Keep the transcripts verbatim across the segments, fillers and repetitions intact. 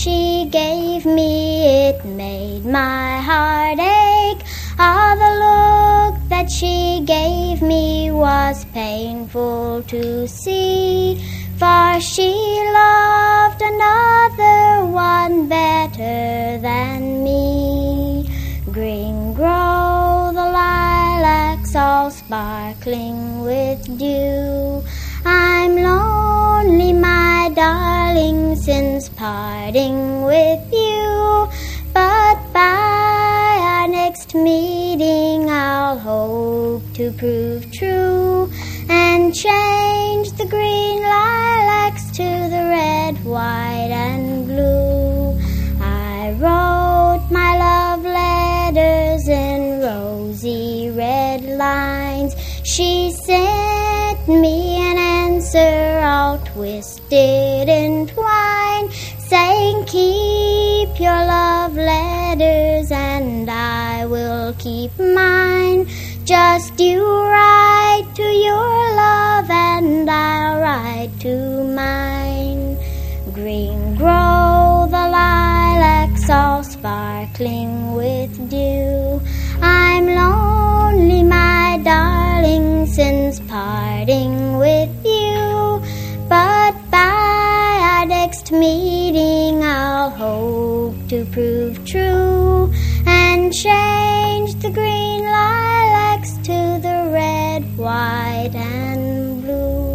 she gave me, it made my heart ache. Ah, the look that she gave me was painful to see, for she loved another one better than me. Green grow the lilacs, all sparkling with dew. I'm lonely, my darling, since parting with you. But by our next meeting I'll hope to prove true and change the green lilacs to the red, white, and blue. I wrote my love letters in rosy red lines. She sent me an answer all twisted in twine, saying, keep your love letters and I will keep mine. Just you write to your love and I'll write to mine. Green grow the lilacs, all sparkling with dew. I'm lonely, my darling, since parting with you. But by our next meeting I'll hope to prove true and change the green lilacs to the red, white, and blue.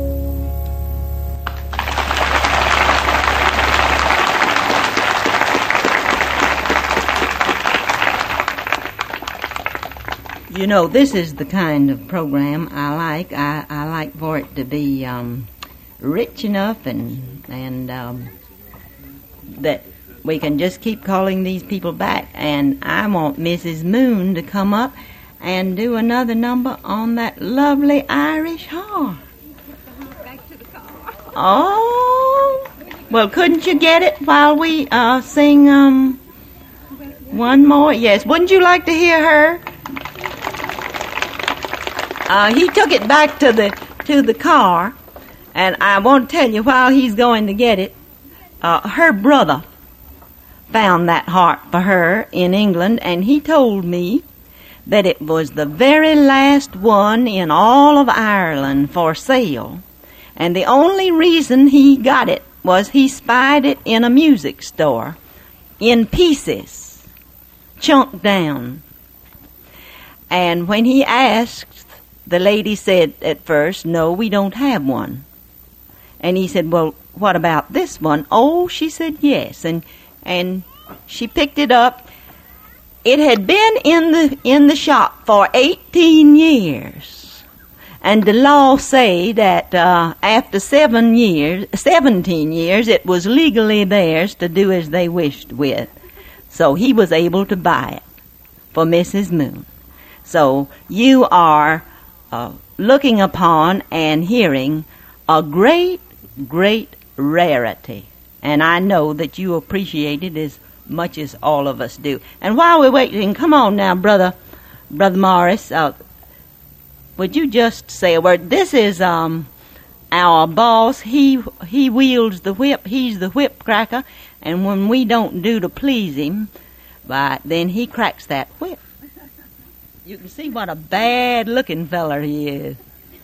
You know, this is the kind of program I like. I, I like for it to be um, rich enough and and um, that we can just keep calling these people back. And I want Missus Moon to come up and do another number on that lovely Irish harp. Back to the car. Oh, well, couldn't you get it while we uh, sing um, one more? Yes, wouldn't you like to hear her? Uh, he took it back to the to the car, and I want to tell you, while he's going to get it, uh, her brother found that harp for her in England, and he told me that it was the very last one in all of Ireland for sale, and the only reason he got it was he spied it in a music store in pieces, chunked down. And when he asked, the lady said at first, no, we don't have one. And he said, well, what about this one? Oh, she said yes. And and she picked it up. It had been in the in the shop for eighteen years. And the law say that uh, after seven years, seventeen years, it was legally theirs to do as they wished with. So he was able to buy it for Missus Moon. So you are Uh, looking upon and hearing a great, great rarity. And I know that you appreciate it as much as all of us do. And while we're waiting, come on now, Brother Brother Morris, uh, would you just say a word? This is um, our boss. He, he wields the whip. He's the whip cracker. And when we don't do to please him, why, then he cracks that whip. You can see what a bad-looking feller he is.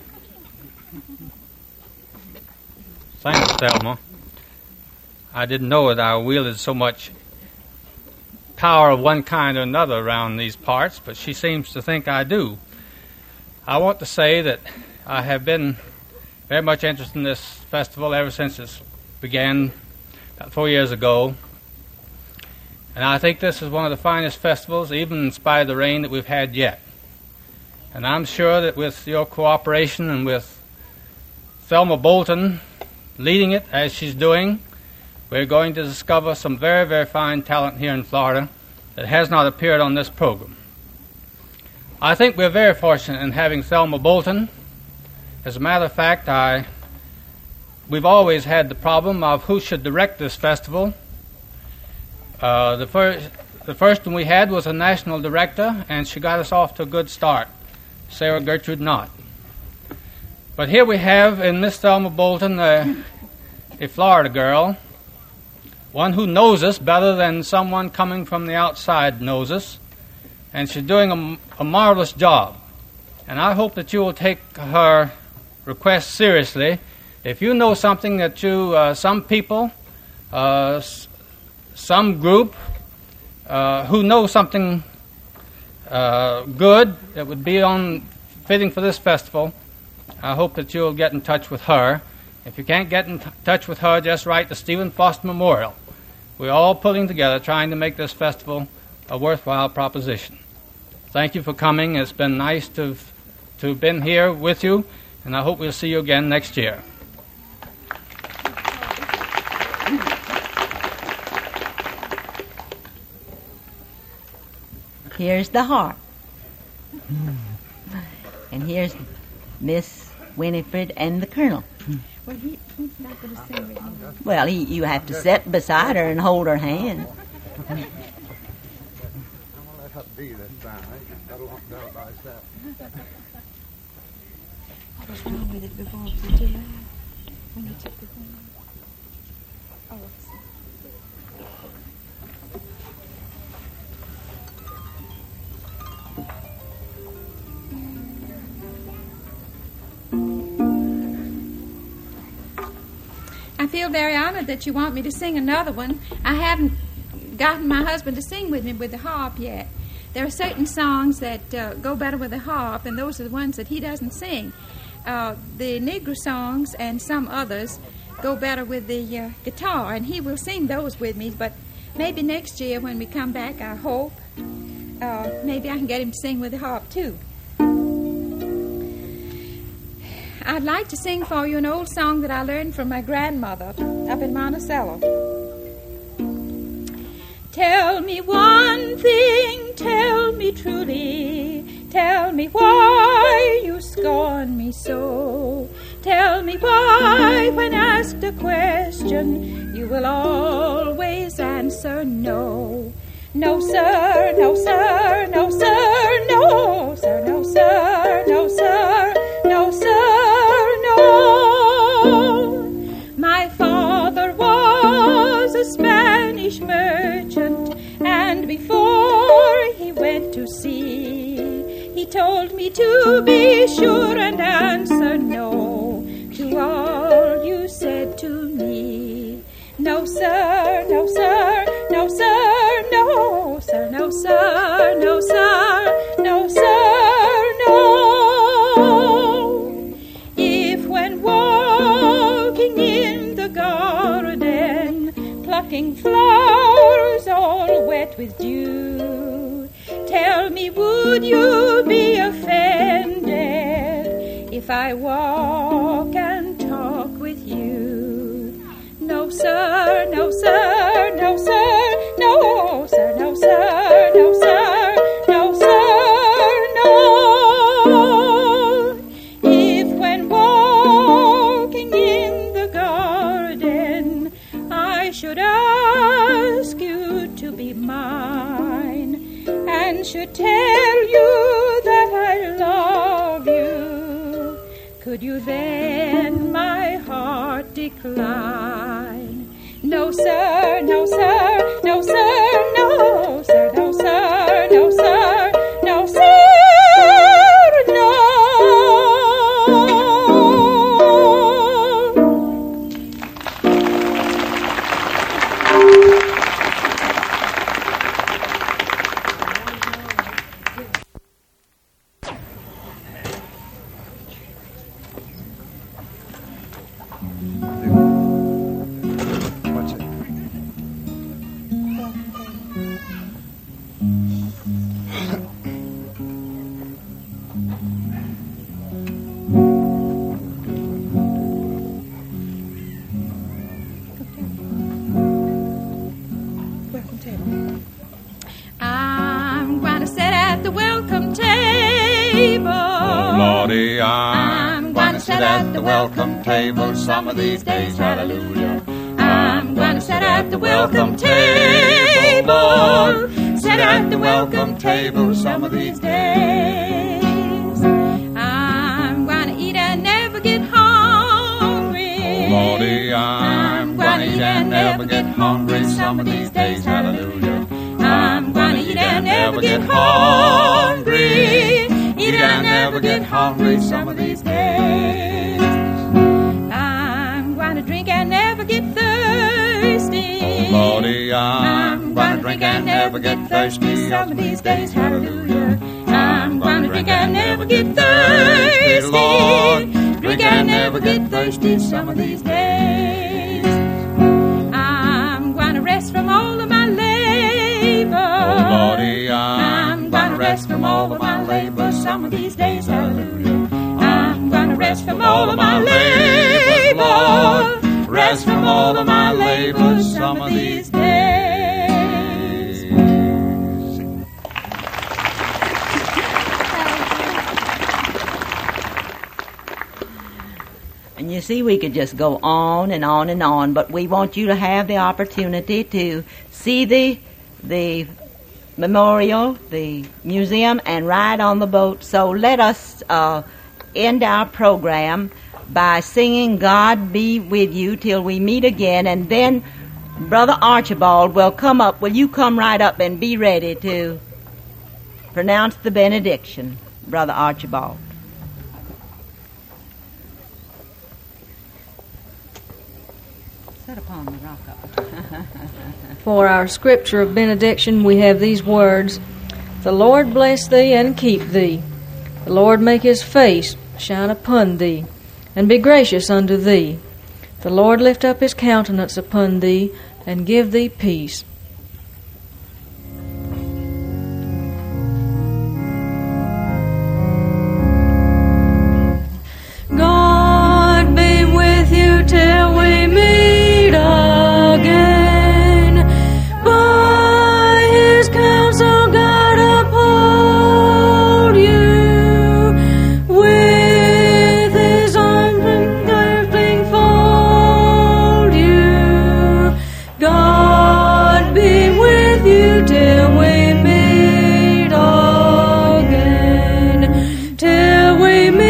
Thanks, Thelma. I didn't know that I wielded so much power of one kind or another around these parts, but she seems to think I do. I want to say that I have been very much interested in this festival ever since it began about four years ago. And I think this is one of the finest festivals, even in spite of the rain, that we've had yet. And I'm sure that with your cooperation and with Thelma Bolton leading it as she's doing, we're going to discover some very, very fine talent here in Florida that has not appeared on this program. I think we're very fortunate in having Thelma Bolton. As a matter of fact, I, we've always had the problem of who should direct this festival. Uh, the first, the first one we had was a national director, and she got us off to a good start, Sarah Gertrude Knott. But here we have in Miss Thelma Bolton, uh, a Florida girl, one who knows us better than someone coming from the outside knows us, and she's doing a, a marvelous job. And I hope that you will take her request seriously. If you know something that you, uh, some people, uh, s- some group uh, who know something uh, good that would be on fitting for this festival, I hope that you'll get in touch with her. If you can't get in t- touch with her, just write the Stephen Foster Memorial. We're all pulling together trying to make this festival a worthwhile proposition. Thank you for coming. It's been nice to have, to have been here with you, and I hope we'll see you again next year. Here's the harp. And here's Miss Winifred and the Colonel. Well, he, he's not going to sing with me. Well, he, you have to sit beside her and hold her hand. I'm going to let her be this time. That'll not go by itself. What was wrong with it before? Was it too loud when he took the thing off? Oh, let's see. I feel very honored that you want me to sing another one. I haven't gotten my husband to sing with me with the harp yet. There are certain songs that uh, go better with the harp, and those are the ones that he doesn't sing. Uh, the Negro songs and some others go better with the uh, guitar, and he will sing those with me, but maybe next year when we come back, I hope, uh, maybe I can get him to sing with the harp too. I'd like to sing for you an old song that I learned from my grandmother up in Monticello. Tell me one thing, tell me truly, tell me why you scorn me so. Tell me why, when asked a question, you will always answer no. No, sir, no, sir, no, sir, no, sir, no, sir, no, sir, no, sir, no. My father was a Spanish merchant, and before he went to sea, he told me to be sure and answer no to all you said to me. No, sir, no, sir, no, sir, no, sir, no, sir, no, sir, no, sir, no. If when walking in the garden, plucking flowers all wet with dew, tell me, would you be offended if I walk and talk with you? No, sir, no, sir, no, sir, no, sir, no, sir, no, sir, no, sir, no. If when walking in the garden, I should ask you to be mine, and should tell you that I love you, could you then, my heart, decline? No, sir, no, sir, no, sir, no, sir, no, sir, no, sir, no, sir, no. What's it? Welcome table. I'm going to sit at the welcome table. Oh, Lordy, I'm, I'm going to sit at the welcome table some of these days, hallelujah. I'm going to sit at the welcome table. Sit at the welcome table some of these days. I'm going to eat and never get hungry. Oh, Lordy, I'm, I'm going to eat and never get hungry some of these days. Hallelujah. I'm gonna eat and never get hungry. Eat and never get hungry some of these days. I'm gonna drink and never get thirsty. Oh, Lordy, I'm gonna drink and never get thirsty some of these days. Hallelujah. I'm gonna drink and never get thirsty, Lord. Drink and never get thirsty some of these days. I'm gonna rest from all of my labor. Oh, Lordy, I'm gonna rest from all of my labor some of these days. Hallelujah. I'm gonna rest from all of my labor, Lord. Rest from all of my labor some of these days. And you see, we could just go on and on and on, but we want you to have the opportunity to see the the memorial, the museum, and ride on the boat. So let us uh, end our program by singing God Be With You till we meet again, and then Brother Archibald will come up. Will you come right up and be ready to pronounce the benediction, Brother Archibald? Set upon the rock. For our scripture of benediction, we have these words: The Lord bless thee and keep thee. The Lord make his face shine upon thee, and be gracious unto thee. The Lord lift up his countenance upon thee, and give thee peace. God be with you till we meet again. By his counsel God uphold you. With his arms encircling fold you. God be with you till we meet again. Till we meet.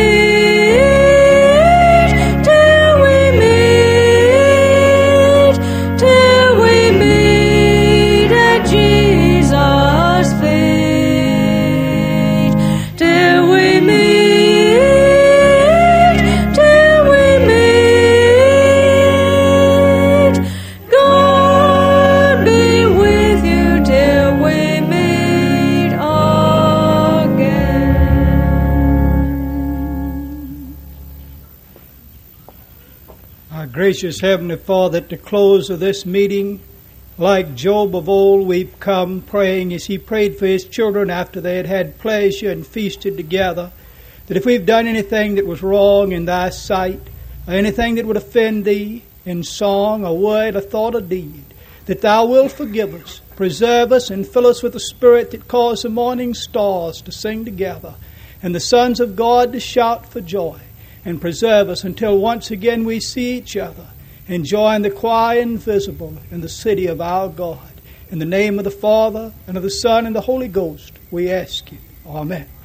Gracious Heavenly Father, at the close of this meeting, like Job of old, we've come praying as he prayed for his children after they had had pleasure and feasted together, that if we've done anything that was wrong in thy sight, or anything that would offend thee in song or word or thought or deed, that thou wilt forgive us, preserve us, and fill us with the Spirit that caused the morning stars to sing together, and the sons of God to shout for joy, and preserve us until once again we see each other and join the choir invisible in the city of our God. In the name of the Father, and of the Son, and the Holy Ghost, we ask you. Amen.